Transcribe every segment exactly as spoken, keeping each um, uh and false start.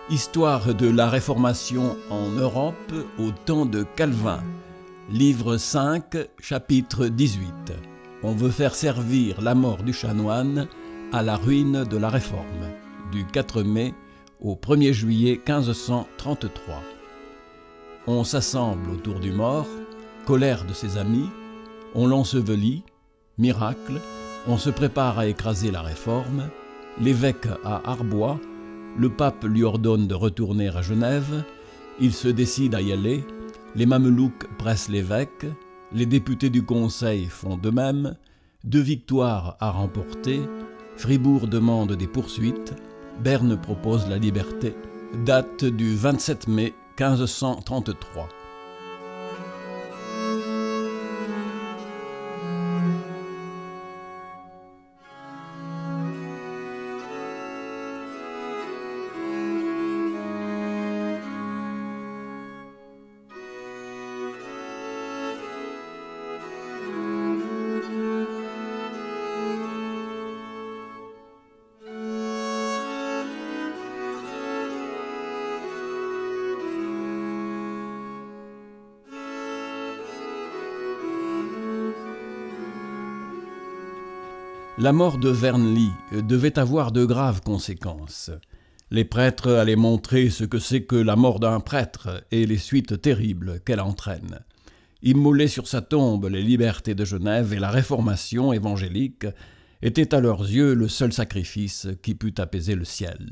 Histoire de la Réformation en Europe au temps de Calvin. Livre cinq, chapitre dix-huit. On veut faire servir la mort du chanoine à la ruine de la Réforme, du quatre mai au premier juillet quinze cent trente-trois. On s'assemble autour du mort, colère de ses amis, on l'ensevelit, miracle, on se prépare à écraser la Réforme, l'évêque à Arbois, le pape lui ordonne de retourner à Genève, il se décide à y aller, les mamelouks pressent l'évêque, les députés du conseil font de même, deux victoires à remporter, Fribourg demande des poursuites, Berne propose la liberté, date du vingt-sept mai quinze cent trente-trois. La mort de Wernli devait avoir de graves conséquences. Les prêtres allaient montrer ce que c'est que la mort d'un prêtre et les suites terribles qu'elle entraîne. Immoler sur sa tombe les libertés de Genève et la réformation évangélique était à leurs yeux le seul sacrifice qui pût apaiser le ciel.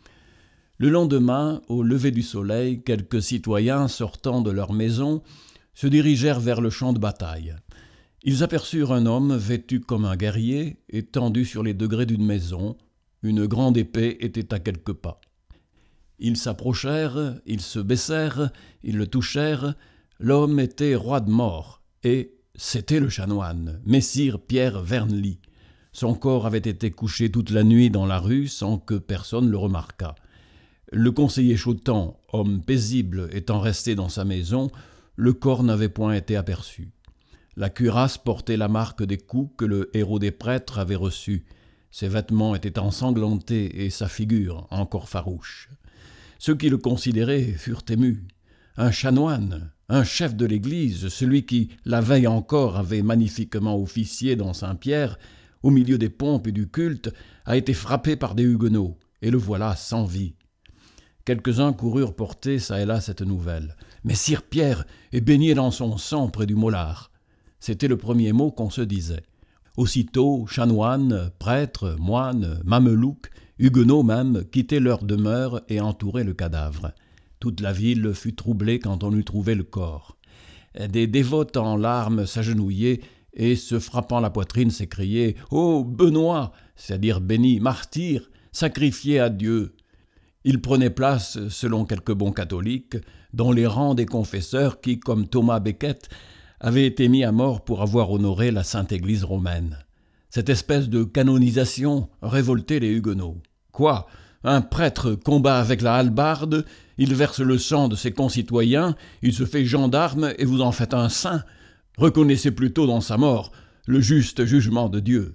Le lendemain, au lever du soleil, quelques citoyens sortant de leur maison se dirigèrent vers le champ de bataille. Ils aperçurent un homme vêtu comme un guerrier, étendu sur les degrés d'une maison. Une grande épée était à quelques pas. Ils s'approchèrent, ils se baissèrent, ils le touchèrent. L'homme était roi de mort, et c'était le chanoine, messire Pierre Wernli. Son corps avait été couché toute la nuit dans la rue sans que personne le remarquât. Le conseiller Chautemps, homme paisible, étant resté dans sa maison, le corps n'avait point été aperçu. La cuirasse portait la marque des coups que le héros des prêtres avait reçus. Ses vêtements étaient ensanglantés et sa figure encore farouche. Ceux qui le considéraient furent émus. Un chanoine, un chef de l'Église, celui qui, la veille encore, avait magnifiquement officié dans Saint-Pierre, au milieu des pompes et du culte, a été frappé par des huguenots, et le voilà sans vie. Quelques-uns coururent porter çà et là cette nouvelle. « Mais sire Pierre est baigné dans son sang près du Mollard !» C'était le premier mot qu'on se disait. Aussitôt, chanoines, prêtres, moines, mamelouks, huguenots même, quittaient leur demeure et entouraient le cadavre. Toute la ville fut troublée quand on eut trouvé le corps. Des dévotes en larmes s'agenouillaient et, se frappant la poitrine, s'écriaient « Ô Benoît !» c'est-à-dire béni, martyr, sacrifié à Dieu. Il prenait place, selon quelques bons catholiques, dans les rangs des confesseurs qui, comme Thomas Becket, avait été mis à mort pour avoir honoré la Sainte Église romaine. Cette espèce de canonisation révoltait les huguenots. Quoi ? Un prêtre combat avec la hallebarde, il verse le sang de ses concitoyens, il se fait gendarme et vous en faites un saint. Reconnaissez plutôt dans sa mort le juste jugement de Dieu.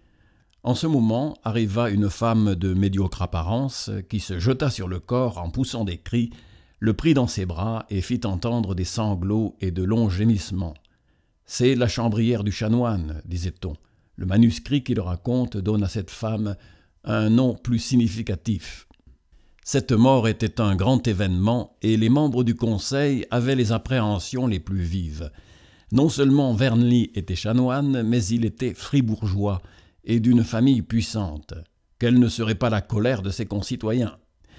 En ce moment arriva une femme de médiocre apparence qui se jeta sur le corps en poussant des cris, le prit dans ses bras et fit entendre des sanglots et de longs gémissements. « C'est la chambrière du chanoine », disait-on. Le manuscrit qui le raconte donne à cette femme un nom plus significatif. Cette mort était un grand événement et les membres du conseil avaient les appréhensions les plus vives. Non seulement Wernli était chanoine, mais il était fribourgeois et d'une famille puissante. Quelle ne serait pas la colère de ses concitoyens ?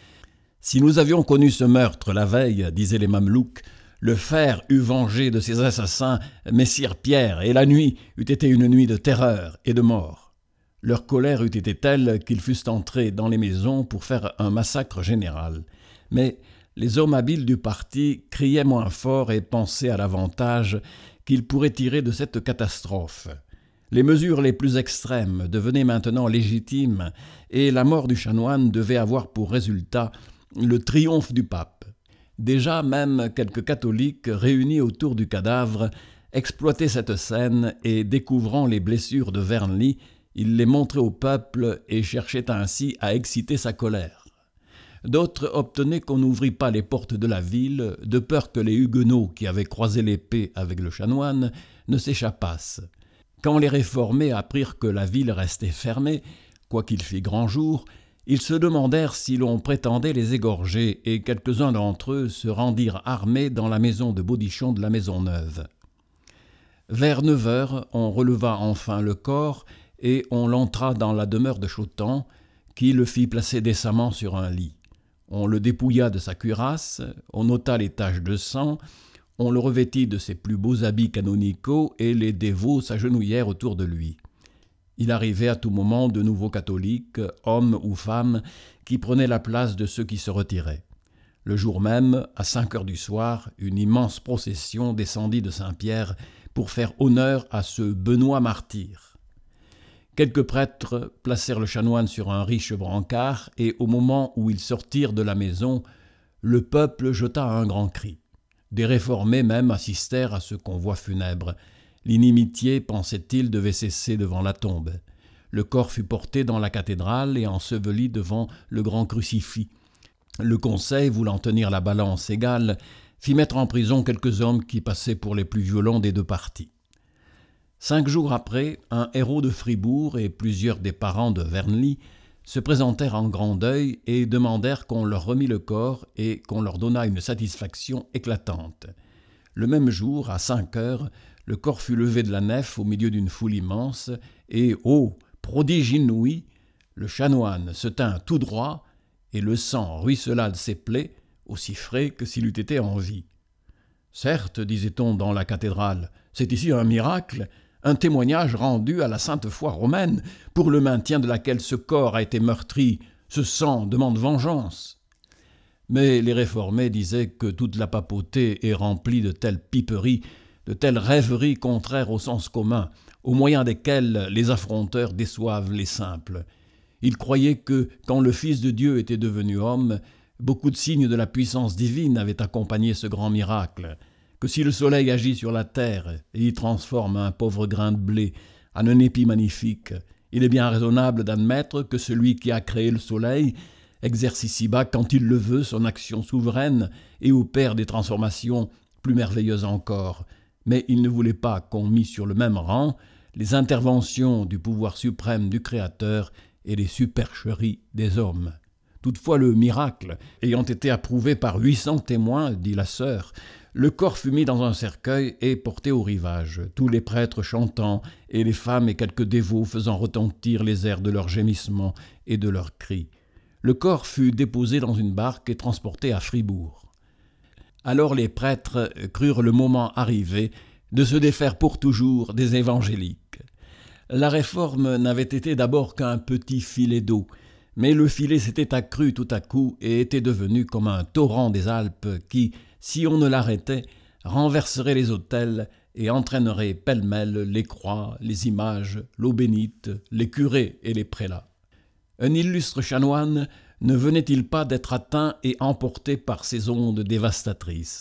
Si nous avions connu ce meurtre la veille, disaient les mamelouks, le fer eût vengé de ses assassins messire Pierre, et la nuit eût été une nuit de terreur et de mort. Leur colère eût été telle qu'ils fussent entrés dans les maisons pour faire un massacre général. Mais les hommes habiles du parti criaient moins fort et pensaient à l'avantage qu'ils pourraient tirer de cette catastrophe. Les mesures les plus extrêmes devenaient maintenant légitimes, et la mort du chanoine devait avoir pour résultat le triomphe du pape. Déjà même quelques catholiques réunis autour du cadavre exploitaient cette scène et, découvrant les blessures de Wernli, il les montrait au peuple et cherchait ainsi à exciter sa colère. D'autres obtenaient qu'on n'ouvrît pas les portes de la ville, de peur que les huguenots qui avaient croisé l'épée avec le chanoine ne s'échappassent. Quand les réformés apprirent que la ville restait fermée, quoiqu'il fît grand jour, ils se demandèrent si l'on prétendait les égorger, et quelques-uns d'entre eux se rendirent armés dans la maison de Baudichon de la Maisonneuve. Vers neuf heures, on releva enfin le corps, et on l'entra dans la demeure de Chautemps, qui le fit placer décemment sur un lit. On le dépouilla de sa cuirasse, on ôta les taches de sang, on le revêtit de ses plus beaux habits canonicaux, et les dévots s'agenouillèrent autour de lui. Il arrivait à tout moment de nouveaux catholiques, hommes ou femmes, qui prenaient la place de ceux qui se retiraient. Le jour même, à cinq heures du soir, une immense procession descendit de Saint-Pierre pour faire honneur à ce Benoît martyr. Quelques prêtres placèrent le chanoine sur un riche brancard, et au moment où ils sortirent de la maison, le peuple jeta un grand cri. Des réformés même assistèrent à ce convoi funèbre. L'inimitié, pensait-il, devait cesser devant la tombe. Le corps fut porté dans la cathédrale et enseveli devant le grand crucifix. Le conseil, voulant tenir la balance égale, fit mettre en prison quelques hommes qui passaient pour les plus violents des deux partis. Cinq jours après, un héros de Fribourg et plusieurs des parents de Wernli se présentèrent en grand deuil et demandèrent qu'on leur remît le corps et qu'on leur donnât une satisfaction éclatante. Le même jour, à cinq heures, le corps fut levé de la nef au milieu d'une foule immense, et, ô prodige inouï, le chanoine se tint tout droit, et le sang ruissela de ses plaies, aussi frais que s'il eût été en vie. « Certes, disait-on dans la cathédrale, c'est ici un miracle, un témoignage rendu à la sainte foi romaine, pour le maintien de laquelle ce corps a été meurtri, ce sang demande vengeance. » Mais les réformés disaient que toute la papauté est remplie de telles piperies, de telles rêveries contraires au sens commun, au moyen desquelles les affronteurs déçoivent les simples. Ils croyaient que, quand le Fils de Dieu était devenu homme, beaucoup de signes de la puissance divine avaient accompagné ce grand miracle, que si le soleil agit sur la terre et y transforme un pauvre grain de blé en un épi magnifique, il est bien raisonnable d'admettre que celui qui a créé le soleil exerce ici-bas, quand il le veut, son action souveraine et opère des transformations plus merveilleuses encore. Mais il ne voulait pas qu'on mît sur le même rang les interventions du pouvoir suprême du Créateur et les supercheries des hommes. Toutefois, le miracle ayant été approuvé par huit cents témoins, dit la sœur, le corps fut mis dans un cercueil et porté au rivage, tous les prêtres chantant et les femmes et quelques dévots faisant retentir les airs de leurs gémissements et de leurs cris. Le corps fut déposé dans une barque et transporté à Fribourg. Alors les prêtres crurent le moment arrivé de se défaire pour toujours des évangéliques. La réforme n'avait été d'abord qu'un petit filet d'eau, mais le filet s'était accru tout à coup et était devenu comme un torrent des Alpes qui, si on ne l'arrêtait, renverserait les autels et entraînerait pêle-mêle les croix, les images, l'eau bénite, les curés et les prélats. Un illustre chanoine ne venait-il pas d'être atteint et emporté par ces ondes dévastatrices ?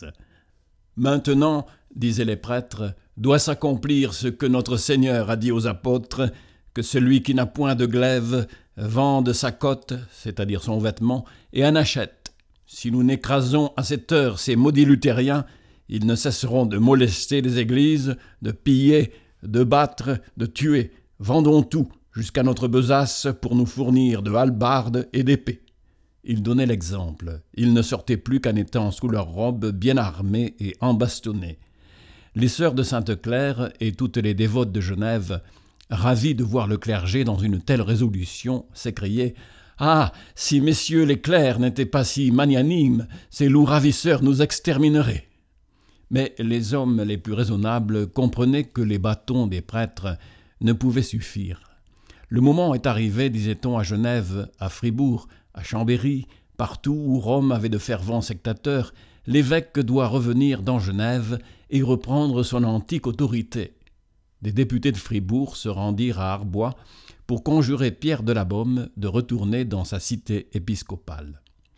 Maintenant, disaient les prêtres, doit s'accomplir ce que notre Seigneur a dit aux apôtres, que celui qui n'a point de glaive vende sa cotte, c'est-à-dire son vêtement, et en achète. Si nous n'écrasons à cette heure ces maudits luthériens, ils ne cesseront de molester les églises, de piller, de battre, de tuer. Vendons tout, jusqu'à notre besace, pour nous fournir de hallebardes et d'épées. Ils donnaient l'exemple. Ils ne sortaient plus qu'en étant sous leurs robes bien armés et embastonnés. Les sœurs de Sainte-Claire et toutes les dévotes de Genève, ravies de voir le clergé dans une telle résolution, s'écriaient « Ah, si messieurs les clercs n'étaient pas si magnanimes, ces loups ravisseurs nous extermineraient !» Mais les hommes les plus raisonnables comprenaient que les bâtons des prêtres ne pouvaient suffire. Le moment est arrivé, disait-on, à Genève, à Fribourg, à Chambéry, partout où Rome avait de fervents sectateurs, l'évêque doit revenir dans Genève et reprendre son antique autorité. Des députés de Fribourg se rendirent à Arbois pour conjurer Pierre de la Baume de retourner dans sa cité épiscopale.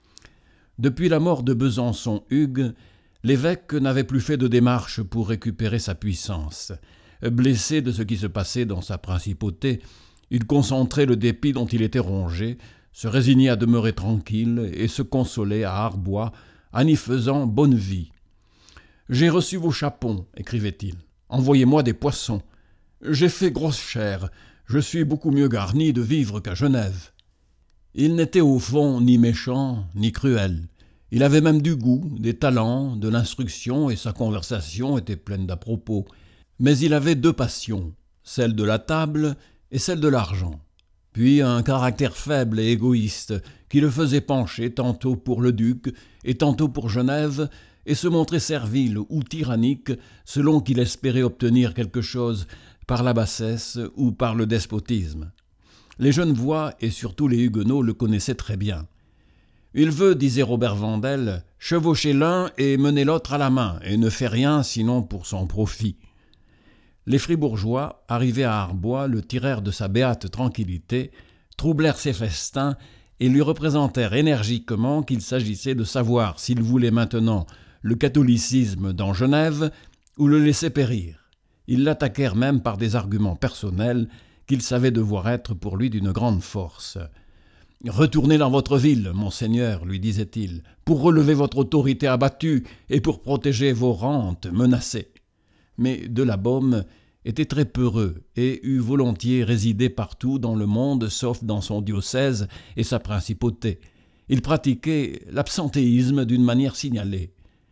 Depuis la mort de Besançon-Hugues, l'évêque n'avait plus fait de démarche pour récupérer sa puissance. Blessé de ce qui se passait dans sa principauté, il concentrait le dépit dont il était rongé se résigner à demeurer tranquille et se consoler à Arbois en y faisant bonne vie. « J'ai reçu vos chapons, écrivait-il. Envoyez-moi des poissons. J'ai fait grosse chère. Je suis beaucoup mieux garni de vivre qu'à Genève. » Il n'était au fond ni méchant ni cruel. Il avait même du goût, des talents, de l'instruction, et sa conversation était pleine d'à-propos. Mais il avait deux passions, celle de la table et celle de l'argent. Puis un caractère faible et égoïste qui le faisait pencher tantôt pour le duc et tantôt pour Genève, et se montrer servile ou tyrannique selon qu'il espérait obtenir quelque chose par la bassesse ou par le despotisme. Les Genevois et surtout les Huguenots le connaissaient très bien. Il veut, disait Robert Vandel, chevaucher l'un et mener l'autre à la main, et ne fait rien sinon pour son profit. Les fribourgeois, arrivés à Arbois, le tirèrent de sa béate tranquillité, troublèrent ses festins et lui représentèrent énergiquement qu'il s'agissait de savoir s'il voulait maintenant le catholicisme dans Genève ou le laisser périr. Ils l'attaquèrent même par des arguments personnels qu'il savait devoir être pour lui d'une grande force. « Retournez dans votre ville, monseigneur, lui disait-il, pour relever votre autorité abattue et pour protéger vos rentes menacées. » Mais de la Baume était très peureux et eût volontiers résidé partout dans le monde sauf dans son diocèse et sa principauté. Il pratiquait l'absentéisme d'une manière signalée.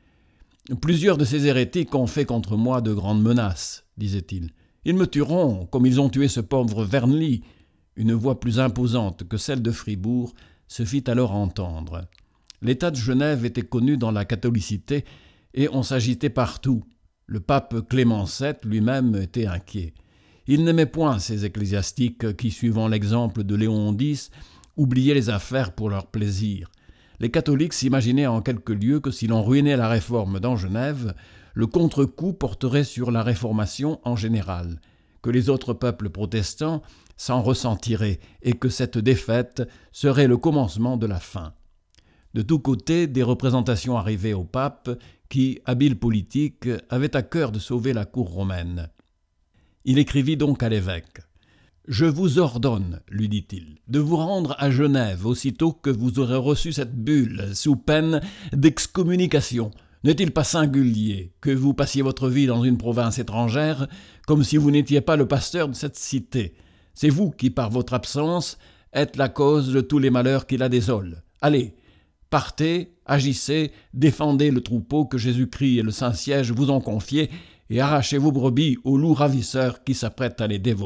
« Plusieurs de ces hérétiques ont fait contre moi de grandes menaces, disait-il. Ils me tueront comme ils ont tué ce pauvre Wernly. » Une voix plus imposante que celle de Fribourg se fit alors entendre. L'état de Genève était connu dans la catholicité et on s'agitait partout. Le pape Clément sept lui-même était inquiet. Il n'aimait point ces ecclésiastiques qui, suivant l'exemple de Léon dix, oubliaient les affaires pour leur plaisir. Les catholiques s'imaginaient en quelque lieu que si l'on ruinait la réforme dans Genève, le contre-coup porterait sur la réformation en général, que les autres peuples protestants s'en ressentiraient et que cette défaite serait le commencement de la fin. De tous côtés, des représentations arrivaient au pape qui, habile politique, avait à cœur de sauver la cour romaine. Il écrivit donc à l'évêque. « Je vous ordonne, lui dit-il, de vous rendre à Genève aussitôt que vous aurez reçu cette bulle sous peine d'excommunication. N'est-il pas singulier que vous passiez votre vie dans une province étrangère comme si vous n'étiez pas le pasteur de cette cité ? C'est vous qui, par votre absence, êtes la cause de tous les malheurs qui la désolent. Allez, partez, agissez, défendez le troupeau que Jésus-Christ et le Saint-Siège vous ont confié et arrachez vos brebis aux loups ravisseurs qui s'apprêtent à les dévorer. »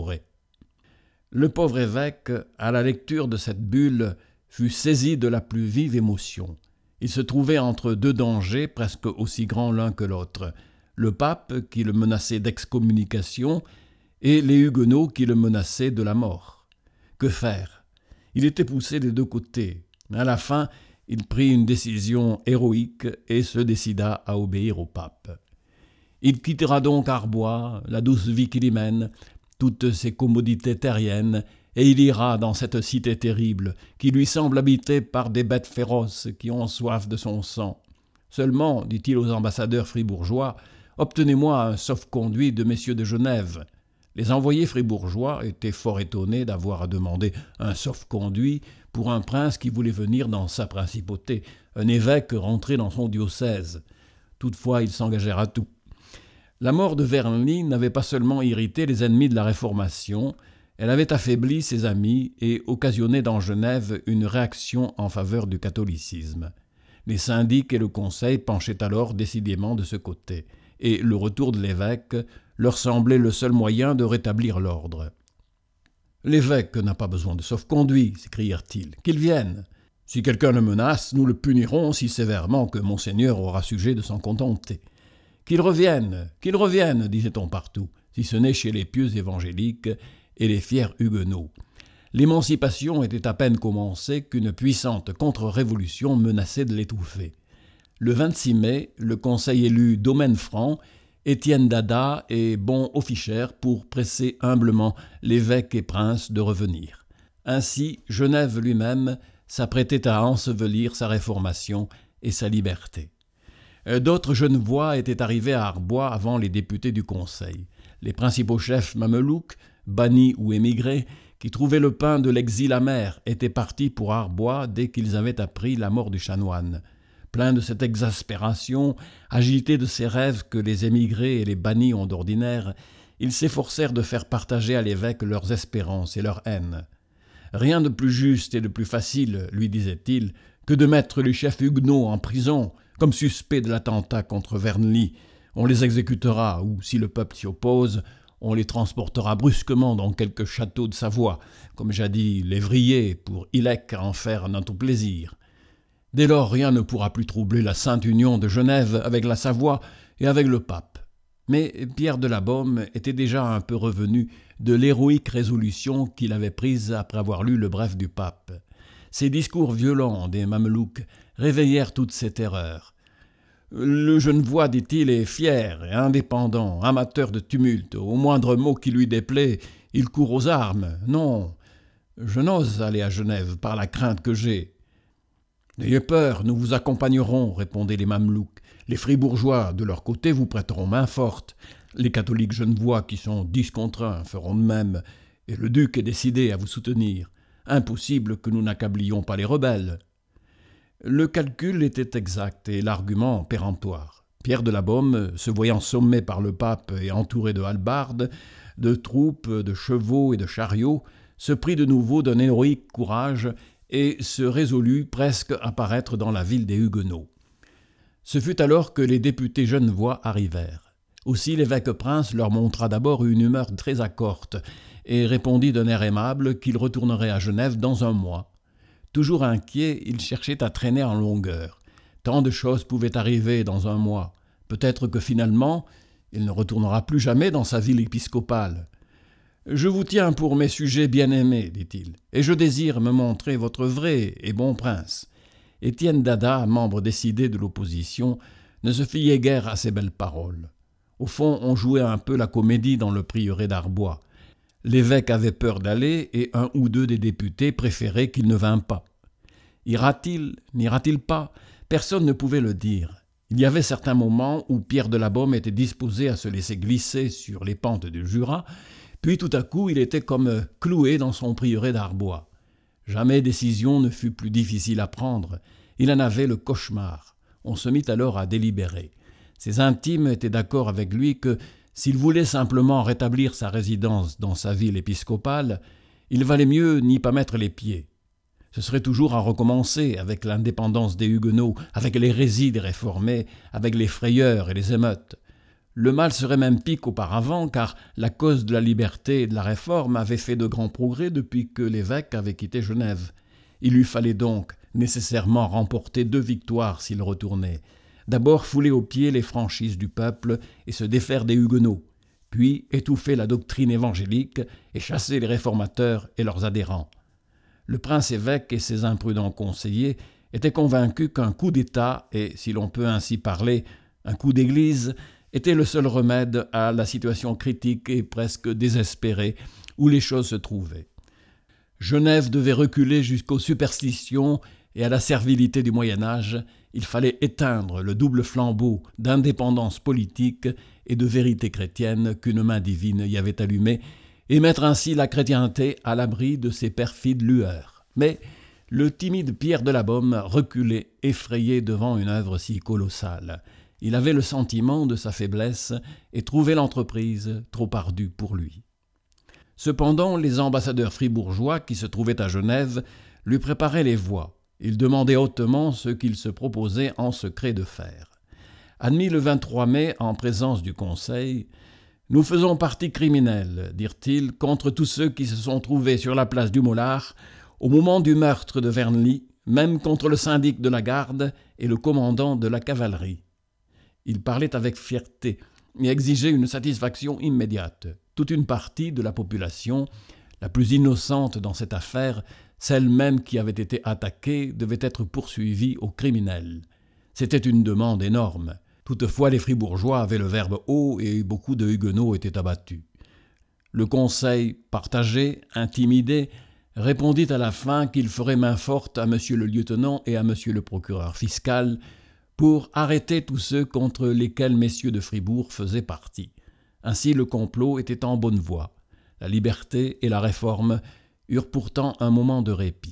Le pauvre évêque, à la lecture de cette bulle, fut saisi de la plus vive émotion. Il se trouvait entre deux dangers presque aussi grands l'un que l'autre, le pape qui le menaçait d'excommunication et les Huguenots qui le menaçaient de la mort. Que faire ? Il était poussé des deux côtés, mais à la fin, il prit une décision héroïque et se décida à obéir au pape. Il quittera donc Arbois, la douce vie qu'il y mène, toutes ses commodités terriennes, et il ira dans cette cité terrible qui lui semble habitée par des bêtes féroces qui ont soif de son sang. Seulement, dit-il aux ambassadeurs fribourgeois, obtenez-moi un sauf-conduit de messieurs de Genève. Les envoyés fribourgeois étaient fort étonnés d'avoir à demander un sauf-conduit pour un prince qui voulait venir dans sa principauté, un évêque rentré dans son diocèse. Toutefois, ils s'engagèrent à tout. La mort de Wernly n'avait pas seulement irrité les ennemis de la Réformation, elle avait affaibli ses amis et occasionné dans Genève une réaction en faveur du catholicisme. Les syndics et le conseil penchaient alors décidément de ce côté, et le retour de l'évêque leur semblait le seul moyen de rétablir l'ordre. « L'évêque n'a pas besoin de sauf-conduit, s'écrièrent-ils, qu'il vienne. Si quelqu'un le menace, nous le punirons si sévèrement que monseigneur aura sujet de s'en contenter. Qu'il revienne, qu'il revienne, disait-on partout, si ce n'est chez les pieux évangéliques et les fiers huguenots. L'émancipation était à peine commencée qu'une puissante contre-révolution menaçait de l'étouffer. Le vingt-six mai, le conseil élut Domaine Franc, Étienne Dada et Bon Officher pour presser humblement l'évêque et prince de revenir. Ainsi, Genève lui-même s'apprêtait à ensevelir sa réformation et sa liberté. D'autres Genevois étaient arrivés à Arbois avant les députés du Conseil. Les principaux chefs mamelouks, bannis ou émigrés, qui trouvaient le pain de l'exil amer, étaient partis pour Arbois dès qu'ils avaient appris la mort du chanoine. Plein de cette exaspération, agité de ces rêves que les émigrés et les bannis ont d'ordinaire, ils s'efforcèrent de faire partager à l'évêque leurs espérances et leur haine. Rien de plus juste et de plus facile, lui disait-il, que de mettre les chefs huguenots en prison, comme suspects de l'attentat contre Vernely. On les exécutera, ou, si le peuple s'y oppose, on les transportera brusquement dans quelque château de Savoie, comme jadis l'Évrier, pour Ilec en faire notre plaisir. Dès lors, rien ne pourra plus troubler la sainte union de Genève avec la Savoie et avec le pape. Mais Pierre de la Beaume était déjà un peu revenu de l'héroïque résolution qu'il avait prise après avoir lu le bref du pape. Ces discours violents des Mamelouks réveillèrent toutes ses terreurs. Le Genevois, dit-il, est fier et indépendant, amateur de tumulte. Au moindre mot qui lui déplaît, il court aux armes. Non, je n'ose aller à Genève par la crainte que j'ai. « N'ayez peur, nous vous accompagnerons, » répondaient les Mamelouks. « Les fribourgeois, de leur côté, vous prêteront main forte. Les catholiques genevois, qui sont dix contre un, feront de même. Et le duc est décidé à vous soutenir. Impossible que nous n'accablions pas les rebelles. » Le calcul était exact et l'argument péremptoire. Pierre de la Beaume, se voyant sommé par le pape et entouré de hallebardes, de troupes, de chevaux et de chariots, se prit de nouveau d'un héroïque courage et se résolut presque à paraître dans la ville des Huguenots. Ce fut alors que les députés genevois arrivèrent. Aussi l'évêque prince leur montra d'abord une humeur très accorte et répondit d'un air aimable qu'il retournerait à Genève dans un mois. Toujours inquiet, il cherchait à traîner en longueur. Tant de choses pouvaient arriver dans un mois. Peut-être que finalement, il ne retournera plus jamais dans sa ville épiscopale. « Je vous tiens pour mes sujets bien-aimés, dit-il, et je désire me montrer votre vrai et bon prince. » Étienne Dada, membre décidé de l'opposition, ne se fiait guère à ces belles paroles. Au fond, on jouait un peu la comédie dans le prieuré d'Arbois. L'évêque avait peur d'aller et un ou deux des députés préféraient qu'il ne vînt pas. Ira-t-il, n'ira-t-il pas? Personne ne pouvait le dire. Il y avait certains moments où Pierre de la Beaume était disposé à se laisser glisser sur les pentes du Jura, puis tout à coup il était comme cloué dans son prieuré d'Arbois. Jamais décision ne fut plus difficile à prendre. Il en avait le cauchemar. On se mit alors à délibérer. Ses intimes étaient d'accord avec lui que, s'il voulait simplement rétablir sa résidence dans sa ville épiscopale, il valait mieux n'y pas mettre les pieds. Ce serait toujours à recommencer avec l'indépendance des Huguenots, avec l'hérésie des réformés, avec les frayeurs et les émeutes. Le mal serait même pis qu'auparavant, car la cause de la liberté et de la réforme avait fait de grands progrès depuis que l'évêque avait quitté Genève. Il lui fallait donc nécessairement remporter deux victoires s'il retournait. D'abord fouler aux pieds les franchises du peuple et se défaire des Huguenots, puis étouffer la doctrine évangélique et chasser les réformateurs et leurs adhérents. Le prince-évêque et ses imprudents conseillers étaient convaincus qu'un coup d'État, et si l'on peut ainsi parler, un coup d'église, était le seul remède à la situation critique et presque désespérée où les choses se trouvaient. Genève devait reculer jusqu'aux superstitions et à la servilité du Moyen-Âge. Il fallait éteindre le double flambeau d'indépendance politique et de vérité chrétienne qu'une main divine y avait allumé, et mettre ainsi la chrétienté à l'abri de ses perfides lueurs. Mais le timide Pierre de la Beaume reculait, effrayé devant une œuvre si colossale. Il avait le sentiment de sa faiblesse et trouvait l'entreprise trop ardue pour lui. Cependant, les ambassadeurs fribourgeois qui se trouvaient à Genève lui préparaient les voies. Ils demandaient hautement ce qu'il se proposait en secret de faire. Admis le vingt-trois mai en présence du Conseil, « Nous faisons partie criminelle, dirent-ils, contre tous ceux qui se sont trouvés sur la place du Mollard au moment du meurtre de Vernely, même contre le syndic de la garde et le commandant de la cavalerie. » Il parlait avec fierté et exigeait une satisfaction immédiate. Toute une partie de la population, la plus innocente dans cette affaire, celle même qui avait été attaquée, devait être poursuivie au criminel. C'était une demande énorme. Toutefois, les fribourgeois avaient le verbe haut et beaucoup de Huguenots étaient abattus. Le conseil, partagé, intimidé, répondit à la fin qu'il ferait main forte à monsieur le lieutenant et à monsieur le procureur fiscal pour arrêter tous ceux contre lesquels messieurs de Fribourg faisaient partie. Ainsi le complot était en bonne voie. La liberté et la réforme eurent pourtant un moment de répit.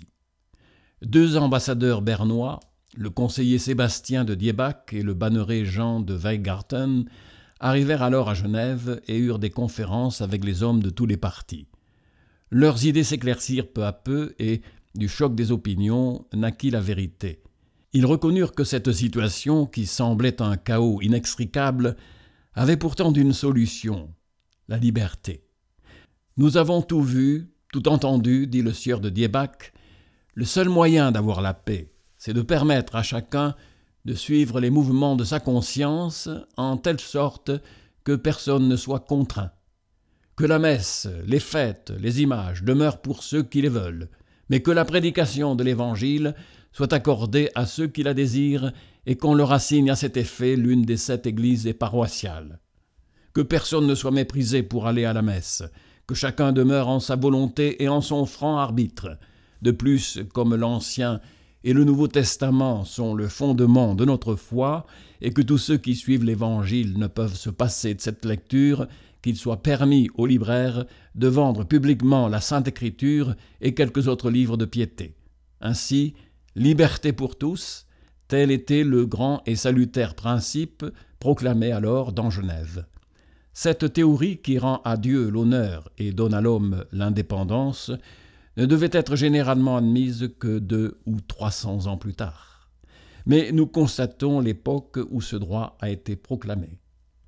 Deux ambassadeurs bernois, le conseiller Sébastien de Diebach et le banneret Jean de Weingarten, arrivèrent alors à Genève et eurent des conférences avec les hommes de tous les partis. Leurs idées s'éclaircirent peu à peu et, du choc des opinions, naquit la vérité. Ils reconnurent que cette situation, qui semblait un chaos inextricable, avait pourtant d'une solution, la liberté. « Nous avons tout vu, tout entendu, dit le sieur de Diebach. Le seul moyen d'avoir la paix, c'est de permettre à chacun de suivre les mouvements de sa conscience en telle sorte que personne ne soit contraint. Que la messe, les fêtes, les images demeurent pour ceux qui les veulent, mais que la prédication de l'Évangile soit accordée à ceux qui la désirent et qu'on leur assigne à cet effet l'une des sept églises paroissiales. Que personne ne soit méprisé pour aller à la messe, que chacun demeure en sa volonté et en son franc arbitre. De plus, comme l'Ancien et le Nouveau Testament sont le fondement de notre foi, et que tous ceux qui suivent l'Évangile ne peuvent se passer de cette lecture, qu'il soit permis aux libraires de vendre publiquement la Sainte Écriture et quelques autres livres de piété. Ainsi, liberté pour tous, tel était le grand et salutaire principe proclamé alors dans Genève. Cette théorie qui rend à Dieu l'honneur et donne à l'homme l'indépendance ne devait être généralement admise que deux ou trois cents ans plus tard. Mais nous constatons l'époque où ce droit a été proclamé.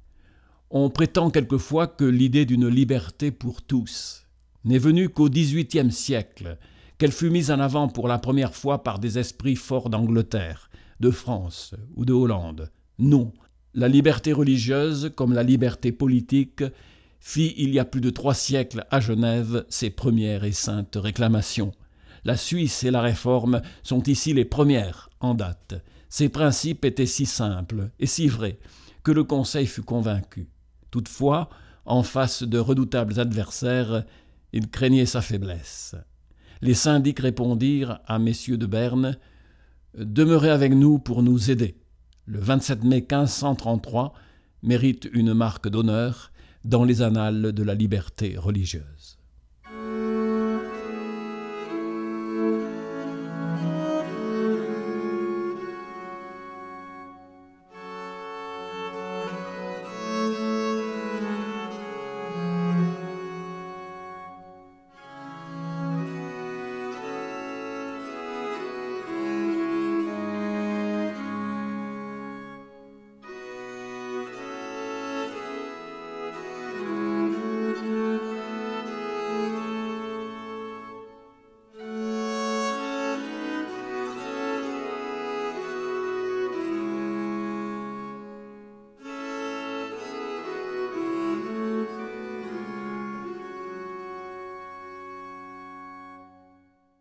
On prétend quelquefois que l'idée d'une liberté pour tous n'est venue qu'au dix-huitième siècle, qu'elle fut mise en avant pour la première fois par des esprits forts d'Angleterre, de France ou de Hollande. Non, la liberté religieuse, comme la liberté politique, fit il y a plus de trois siècles à Genève ses premières et saintes réclamations. La Suisse et la Réforme sont ici les premières en date. Ces principes étaient si simples et si vrais que le Conseil fut convaincu. Toutefois, en face de redoutables adversaires, il craignait sa faiblesse. Les syndics répondirent à messieurs de Berne « Demeurez avec nous pour nous aider ». Le vingt-sept mai quinze cent trente-trois mérite une marque d'honneur dans les annales de la liberté religieuse.